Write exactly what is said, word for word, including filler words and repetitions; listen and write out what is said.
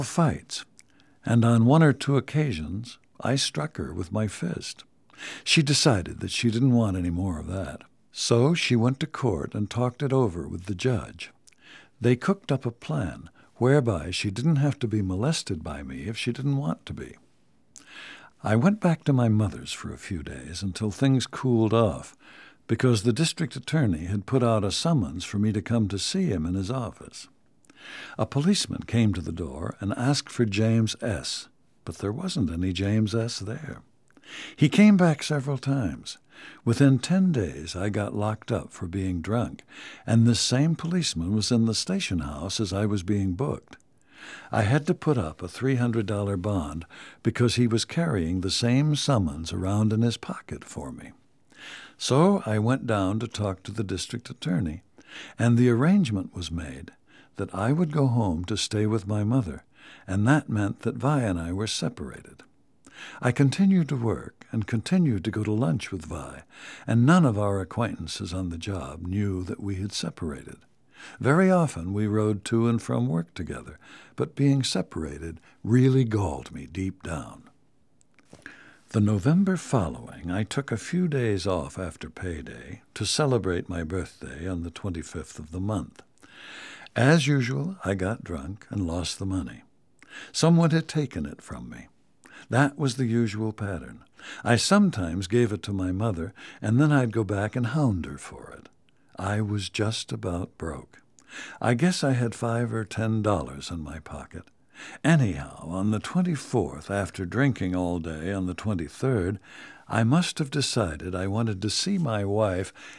fights, and on one or two occasions I struck her with my fist. She decided that she didn't want any more of that. So she went to court and talked it over with the judge. They cooked up a plan whereby she didn't have to be molested by me if she didn't want to be. I went back to my mother's for a few days until things cooled off, because the district attorney had put out a summons for me to come to see him in his office. A policeman came to the door and asked for James S., but there wasn't any James S. there. He came back several times. Within ten days, I got locked up for being drunk, and this same policeman was in the station house as I was being booked. I had to put up a three hundred dollars bond because he was carrying the same summons around in his pocket for me. So I went down to talk to the district attorney, and the arrangement was made that I would go home to stay with my mother, and that meant that Vi and I were separated. I continued to work and continued to go to lunch with Vi, and none of our acquaintances on the job knew that we had separated. Very often we rode to and from work together, but being separated really galled me deep down. The November following, I took a few days off after payday to celebrate my birthday on the twenty-fifth of the month. As usual, I got drunk and lost the money. Someone had taken it from me. That was the usual pattern. I sometimes gave it to my mother, and then I'd go back and hound her for it. I was just about broke. I guess I had five or ten dollars in my pocket. Anyhow, on the twenty-fourth, after drinking all day on the twenty-third, I must have decided I wanted to see my wife